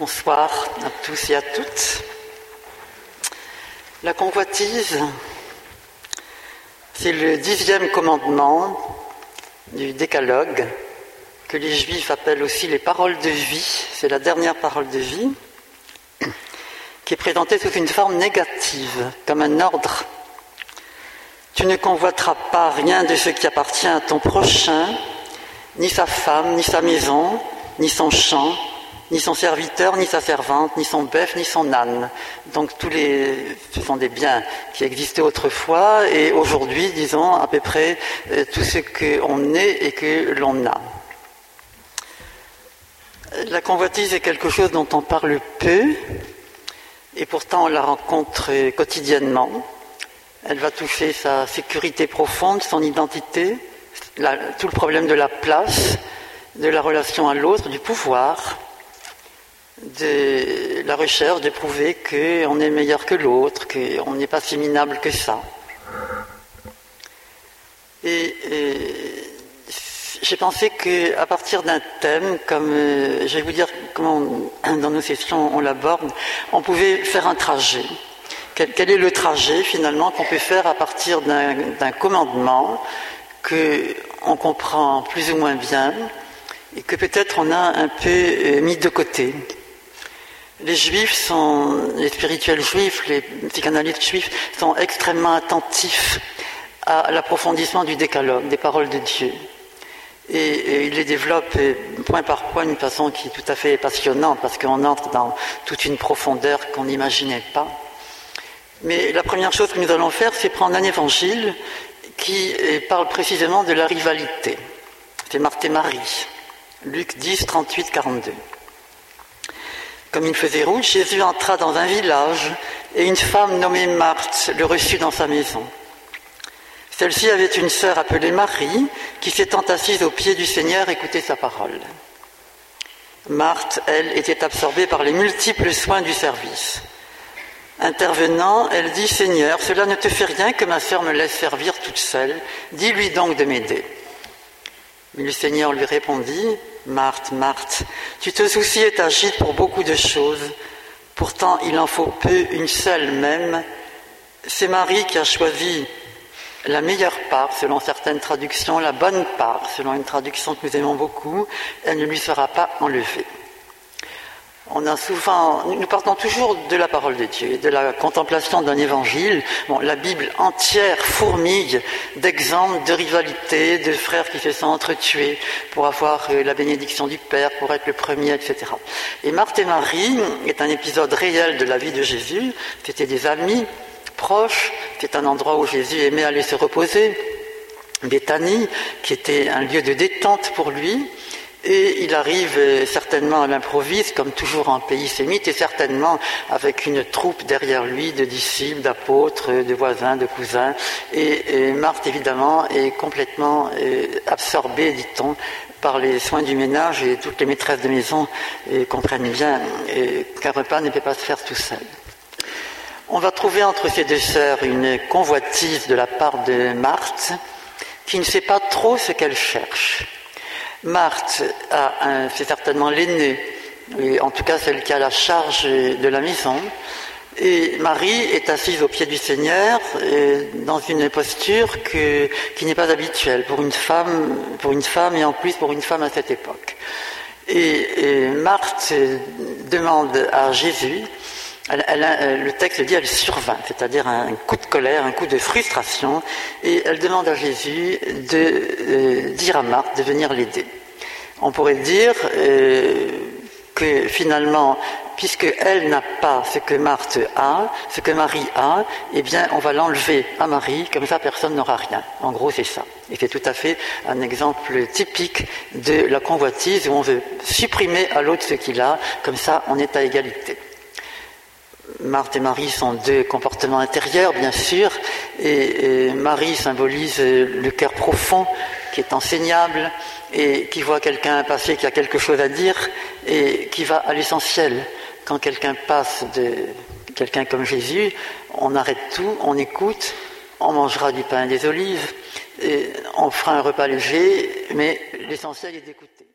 Bonsoir à tous et à toutes. La convoitise, c'est le 10e commandement du décalogue, que les Juifs appellent aussi les paroles de vie. C'est la dernière parole de vie, qui est présentée sous une forme négative, comme un ordre. Tu ne convoiteras pas rien de ce qui appartient à ton prochain, ni sa femme, ni sa maison, ni son champ, ni son serviteur, ni sa servante, ni son bœuf, ni son âne. Donc ce sont des biens qui existaient autrefois et aujourd'hui, disons, à peu près tout ce qu'on est et que l'on a. La convoitise est quelque chose dont on parle peu et pourtant on la rencontre quotidiennement. Elle va toucher sa sécurité profonde, son identité, tout le problème de la place, de la relation à l'autre, du pouvoir, de la recherche de prouver qu'on est meilleur que l'autre, qu'on n'est pas si minable que ça. Et j'ai pensé qu'à partir d'un thème, comme je vais vous dire comment dans nos sessions on l'aborde, on pouvait faire un trajet. Quel est le trajet finalement qu'on peut faire à partir d'un commandement qu'on comprend plus ou moins bien et que peut-être on a un peu mis de côté. Les spirituels juifs, les psychanalystes juifs sont extrêmement attentifs à l'approfondissement du décalogue, des paroles de Dieu. Et ils les développent point par point d'une façon qui est tout à fait passionnante parce qu'on entre dans toute une profondeur qu'on n'imaginait pas. Mais la première chose que nous allons faire, c'est prendre un évangile qui parle précisément de la rivalité. C'est Marthe et Marie, Luc 10, 38, 42. Comme il faisait rouge, Jésus entra dans un village et une femme nommée Marthe le reçut dans sa maison. Celle-ci avait une sœur appelée Marie qui, s'étant assise aux pieds du Seigneur, écoutait sa parole. Marthe, elle, était absorbée par les multiples soins du service. Intervenant, elle dit « Seigneur, cela ne te fait rien que ma sœur me laisse servir toute seule. Dis-lui donc de m'aider. » Mais le Seigneur lui répondit « Marthe, Marthe, tu te soucies et t'agites pour beaucoup de choses. Pourtant, il en faut peu, une seule même. C'est Marie qui a choisi la meilleure part, selon certaines traductions, la bonne part, selon une traduction que nous aimons beaucoup. Elle ne lui sera pas enlevée. » Nous partons toujours de la parole de Dieu, de la contemplation d'un évangile. La Bible entière fourmille d'exemples de rivalité, de frères qui se sont entretués pour avoir la bénédiction du Père, pour être le premier, etc. Et Marthe et Marie est un épisode réel de la vie de Jésus. C'était des amis proches, c'est un endroit où Jésus aimait aller se reposer. Béthanie, qui était un lieu de détente pour lui. Et il arrive certainement à l'improviste, comme toujours en pays sémite, et certainement avec une troupe derrière lui de disciples, d'apôtres, de voisins, de cousins. Et Marthe, évidemment, est complètement absorbée, dit-on, par les soins du ménage, et toutes les maîtresses de maison comprennent bien qu'un repas ne peut pas se faire tout seul. On va trouver entre ces deux sœurs une convoitise de la part de Marthe, qui ne sait pas trop ce qu'elle cherche. Marthe, c'est certainement l'aînée, en tout cas celle qui a la charge de la maison, et Marie est assise aux pieds du Seigneur dans une posture qui n'est pas habituelle pour une femme et en plus pour une femme à cette époque. Et Marthe demande à Jésus, le texte dit elle survint, c'est-à-dire un coup de colère, un coup de frustration, et elle demande à Jésus de dire à Marthe de venir l'aider. On pourrait dire que finalement, puisque elle n'a pas ce que Marthe a, ce que Marie a, eh bien on va l'enlever à Marie, comme ça personne n'aura rien. En gros c'est ça. Et c'est tout à fait un exemple typique de la convoitise où on veut supprimer à l'autre ce qu'il a, comme ça on est à égalité. Marthe et Marie sont deux comportements intérieurs, bien sûr, et Marie symbolise le cœur profond qui est enseignable et qui voit quelqu'un passer qui a quelque chose à dire et qui va à l'essentiel. Quand quelqu'un passe quelqu'un comme Jésus, on arrête tout, on écoute, on mangera du pain et des olives, et on fera un repas léger, mais l'essentiel est d'écouter.